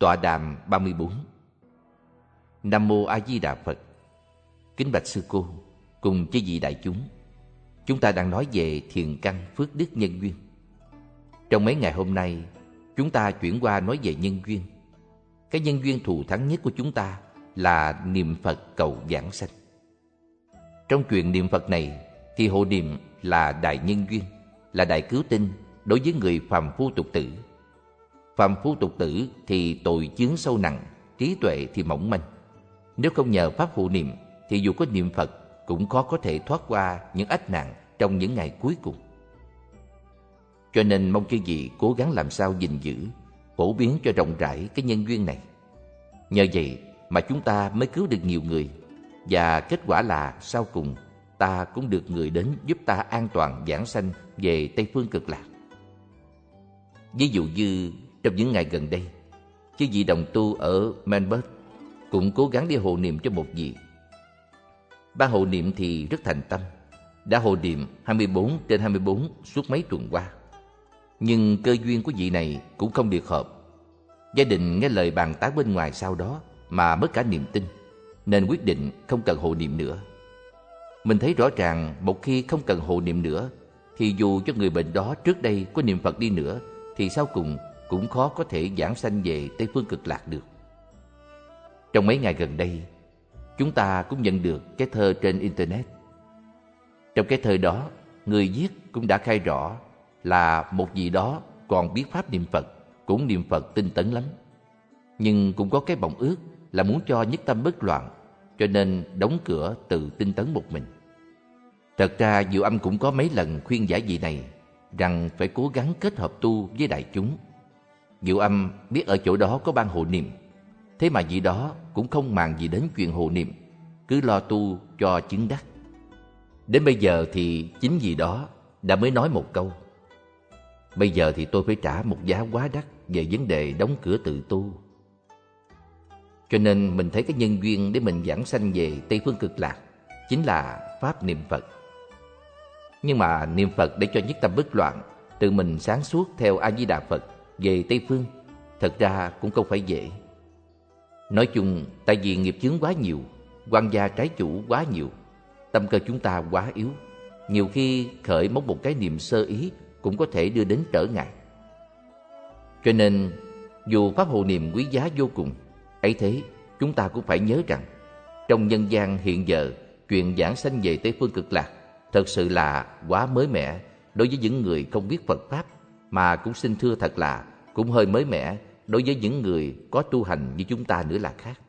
Tọa đàm 34. Nam Mô A Di Đà Phật. Kính bạch sư cô cùng chư vị đại chúng, chúng ta đang nói về thiền căn phước đức nhân duyên. Trong mấy ngày hôm nay, chúng ta chuyển qua nói về nhân duyên. Cái nhân duyên thù thắng nhất của chúng ta là niệm Phật cầu giảng sanh. Trong chuyện niệm Phật này thì hộ niệm là đại nhân duyên, là đại cứu tinh đối với người phàm phu tục tử. Phàm phu tục tử thì tội chướng sâu nặng, trí tuệ thì mỏng manh. Nếu không nhờ pháp hộ niệm thì dù có niệm Phật cũng khó có thể thoát qua những ách nạn trong những ngày cuối cùng. Cho nên mong chư vị cố gắng làm sao gìn giữ, phổ biến cho rộng rãi cái nhân duyên này. Nhờ vậy mà chúng ta mới cứu được nhiều người, và kết quả là sau cùng ta cũng được người đến giúp ta an toàn giảng sanh về Tây Phương Cực Lạc. Ví dụ như trong những ngày gần đây, chư vị đồng tu ở Melbourne cũng cố gắng đi hộ niệm cho một vị. Ban hộ niệm thì rất thành tâm, đã hộ niệm 24/24 suốt mấy tuần qua. Nhưng cơ duyên của vị này cũng không được hợp. Gia đình nghe lời bàn tán bên ngoài sau đó mà mất cả niềm tin, nên quyết định không cần hộ niệm nữa. Mình thấy rõ ràng một khi không cần hộ niệm nữa thì dù cho người bệnh đó trước đây có niệm Phật đi nữa thì sau cùng cũng khó có thể giảng sanh về Tây Phương Cực Lạc được. Trong mấy ngày gần đây, chúng ta cũng nhận được cái thơ trên Internet. Trong cái thơ đó, người viết cũng đã khai rõ là một vị đó còn biết pháp niệm Phật, cũng niệm Phật tinh tấn lắm. Nhưng cũng có cái vọng ước là muốn cho nhất tâm bất loạn, cho nên đóng cửa tự tinh tấn một mình. Thật ra Diệu Âm cũng có mấy lần khuyên giải vị này rằng phải cố gắng kết hợp tu với đại chúng. Diệu Âm biết ở chỗ đó có ban hộ niệm, thế mà vị đó cũng không màng gì đến chuyện hộ niệm, cứ lo tu cho chứng đắc. Đến bây giờ thì chính vị đó đã mới nói một câu: bây giờ thì tôi phải trả một giá quá đắt về vấn đề đóng cửa tự tu. Cho nên mình thấy cái nhân duyên để mình giảng sanh về Tây Phương Cực Lạc chính là pháp niệm Phật. Nhưng mà niệm Phật để cho nhất tâm bất loạn, tự mình sáng suốt theo A Di Đà Phật về Tây Phương, thật ra cũng không phải dễ. Nói chung, tại vì nghiệp chướng quá nhiều, quan gia trái chủ quá nhiều, tâm cơ chúng ta quá yếu, nhiều khi khởi móc một cái niệm sơ ý cũng có thể đưa đến trở ngại. Cho nên, dù pháp hộ niệm quý giá vô cùng, ấy thế chúng ta cũng phải nhớ rằng trong nhân gian hiện giờ, chuyện giảng sanh về Tây Phương Cực Lạc thật sự là quá mới mẻ đối với những người không biết Phật Pháp, mà cũng xin thưa thật là cũng hơi mới mẻ đối với những người có tu hành như chúng ta nữa là khác.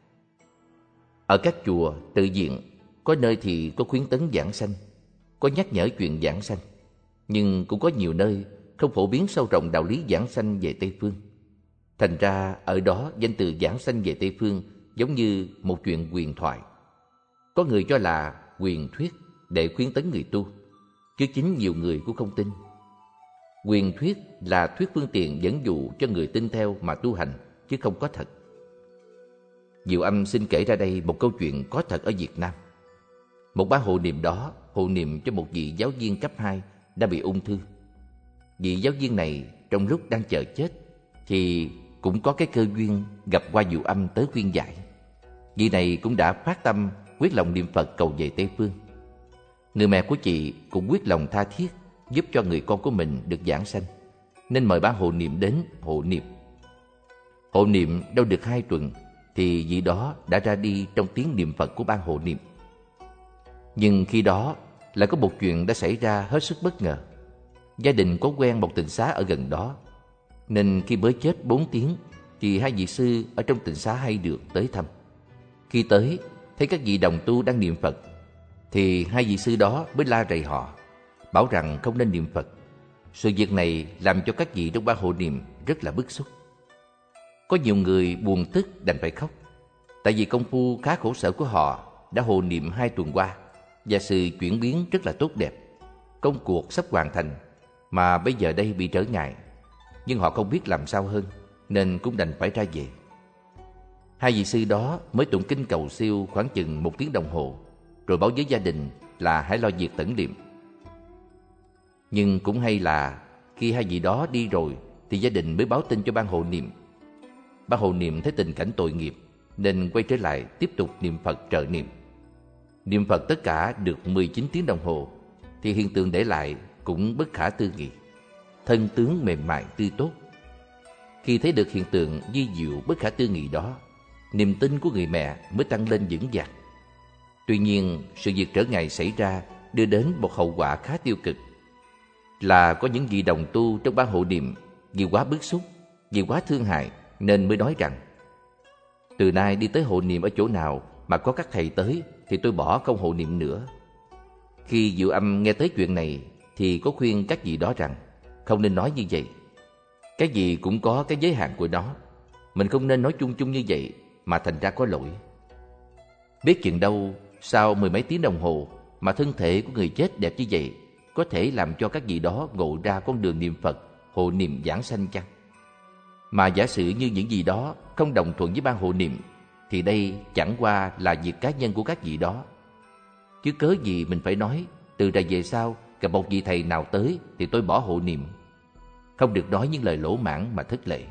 Ở các chùa tự viện, có nơi thì có khuyến tấn giảng sanh, có nhắc nhở chuyện giảng sanh, nhưng cũng có nhiều nơi không phổ biến sâu rộng đạo lý giảng sanh về Tây Phương. Thành ra ở đó danh từ giảng sanh về Tây Phương giống như một chuyện huyền thoại. Có người cho là huyền thuyết để khuyến tấn người tu, chứ chính nhiều người cũng không tin. Huyền thuyết là thuyết phương tiện dẫn dụ cho người tin theo mà tu hành, chứ không có thật. Diệu Âm xin kể ra đây một câu chuyện có thật ở Việt Nam. Một ban hộ niệm đó hộ niệm cho một vị giáo viên cấp 2 đã bị ung thư. Vị giáo viên này trong lúc đang chờ chết thì cũng có cái cơ duyên gặp qua Diệu Âm tới khuyên giải. Vị này cũng đã phát tâm quyết lòng niệm Phật cầu về Tây Phương. Người mẹ của chị cũng quyết lòng tha thiết giúp cho người con của mình được giảng sanh, nên mời ban hộ niệm đến hộ niệm. Hộ niệm đâu được 2 tuần thì vị đó đã ra đi trong tiếng niệm Phật của ban hộ niệm. Nhưng khi đó lại có một chuyện đã xảy ra hết sức bất ngờ. Gia đình có quen một tịnh xá ở gần đó, nên khi mới chết 4 tiếng thì 2 vị sư ở trong tịnh xá hay được tới thăm. Khi tới thấy các vị đồng tu đang niệm Phật thì 2 vị sư đó mới la rầy họ, bảo rằng không nên niệm Phật. Sự việc này làm cho các vị trong ban hộ niệm rất là bức xúc. Có nhiều người buồn tức đành phải khóc, tại vì công phu khá khổ sở của họ đã hộ niệm 2 tuần qua và sự chuyển biến rất là tốt đẹp. Công cuộc sắp hoàn thành mà bây giờ đây bị trở ngại, nhưng họ không biết làm sao hơn nên cũng đành phải ra về. 2 vị sư đó mới tụng kinh cầu siêu khoảng chừng 1 tiếng đồng hồ, rồi báo với gia đình là hãy lo việc tẩn liệm. Nhưng cũng hay là khi 2 vị đó đi rồi thì gia đình mới báo tin cho ban hộ niệm. ba hộ niệm thấy tình cảnh tội nghiệp nên quay trở lại tiếp tục niệm Phật trợ niệm. Niệm Phật tất cả được 19 tiếng đồng hồ thì hiện tượng để lại cũng bất khả tư nghị. Thân tướng mềm mại tươi tốt. Khi thấy được hiện tượng vi diệu bất khả tư nghị đó, niềm tin của người mẹ mới tăng lên vững vàng. Tuy nhiên, sự việc trở ngại xảy ra đưa đến một hậu quả khá tiêu cực, là có những vị đồng tu trong ban hộ niệm vì quá bức xúc, vì quá thương hại nên mới nói rằng: từ nay đi tới hộ niệm ở chỗ nào mà có các thầy tới thì tôi bỏ không hộ niệm nữa. Khi Diệu Âm nghe tới chuyện này thì có khuyên các vị đó rằng không nên nói như vậy. Cái gì cũng có cái giới hạn của nó, mình không nên nói chung chung như vậy mà thành ra có lỗi. Biết chừng đâu sau 10 mấy tiếng đồng hồ mà thân thể của người chết đẹp như vậy có thể làm cho các vị đó ngộ ra con đường niệm Phật, hộ niệm giảng sanh chăng? Mà giả sử như những gì đó không đồng thuận với ban hộ niệm thì đây chẳng qua là việc cá nhân của các vị đó. Chứ cớ gì mình phải nói từ đây về sau gặp một vị thầy nào tới thì tôi bỏ hộ niệm. Không được nói những lời lỗ mãng mà thất lễ.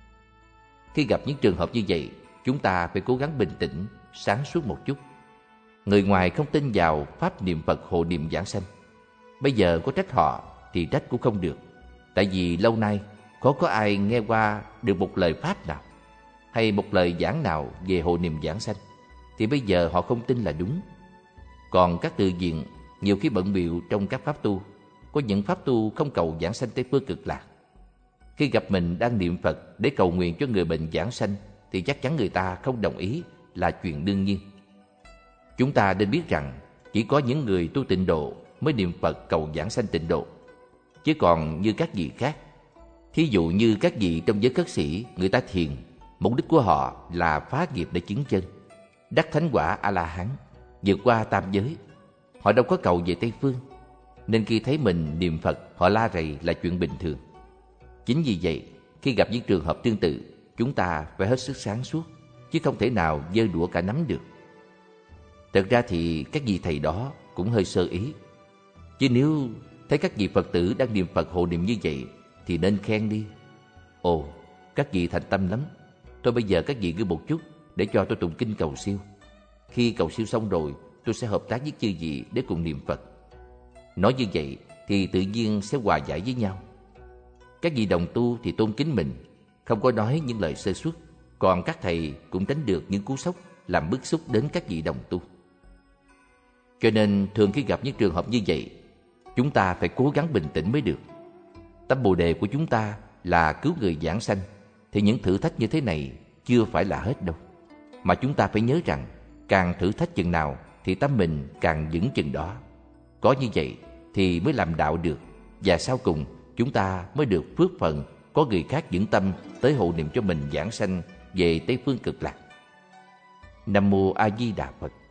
Khi gặp những trường hợp như vậy, chúng ta phải cố gắng bình tĩnh, sáng suốt một chút. Người ngoài không tin vào pháp niệm Phật hộ niệm giảng sanh. Bây giờ có trách họ thì trách cũng không được. Tại vì lâu nay khó có ai nghe qua được một lời pháp nào hay một lời giảng nào về hộ niệm giảng sanh, thì bây giờ họ không tin là đúng. Còn các tự viện nhiều khi bận bịu trong các pháp tu. Có những pháp tu không cầu giảng sanh Tây Phương Cực Lạc. Khi gặp mình đang niệm Phật để cầu nguyện cho người bệnh giảng sanh thì chắc chắn người ta không đồng ý là chuyện đương nhiên. Chúng ta nên biết rằng chỉ có những người tu tịnh độ mới niệm Phật cầu giảng sanh tịnh độ. Chứ còn như các vị khác, thí dụ như các vị trong giới cất sĩ, người ta thiền, mục đích của họ là phá nghiệp để chứng chân, đắc thánh quả A-la-hán, vượt qua tam giới. Họ đâu có cầu về Tây Phương, nên khi thấy mình niệm Phật, họ la rầy là chuyện bình thường. Chính vì vậy, khi gặp những trường hợp tương tự, chúng ta phải hết sức sáng suốt, chứ không thể nào giơ đũa cả nắm được. Thật ra thì các vị thầy đó cũng hơi sơ ý. Chứ nếu thấy các vị Phật tử đang niệm Phật hộ niệm như vậy thì nên khen đi. Ồ, các vị thành tâm lắm. Thôi bây giờ các vị cứ một chút để cho tôi tụng kinh cầu siêu. Khi cầu siêu xong rồi, tôi sẽ hợp tác với chư vị để cùng niệm Phật. Nói như vậy thì tự nhiên sẽ hòa giải với nhau. Các vị đồng tu thì tôn kính mình, không có nói những lời sơ suất. Còn các thầy cũng tránh được những cú sốc làm bức xúc đến các vị đồng tu. Cho nên thường khi gặp những trường hợp như vậy, chúng ta phải cố gắng bình tĩnh mới được. Tâm Bồ Đề của chúng ta là cứu người giảng sanh, thì những thử thách như thế này chưa phải là hết đâu. Mà chúng ta phải nhớ rằng càng thử thách chừng nào thì tâm mình càng vững chừng đó. Có như vậy thì mới làm đạo được, và sau cùng chúng ta mới được phước phần có người khác vững tâm tới hộ niệm cho mình giảng sanh về Tây Phương Cực Lạc. Nam Mô A Di Đà Phật.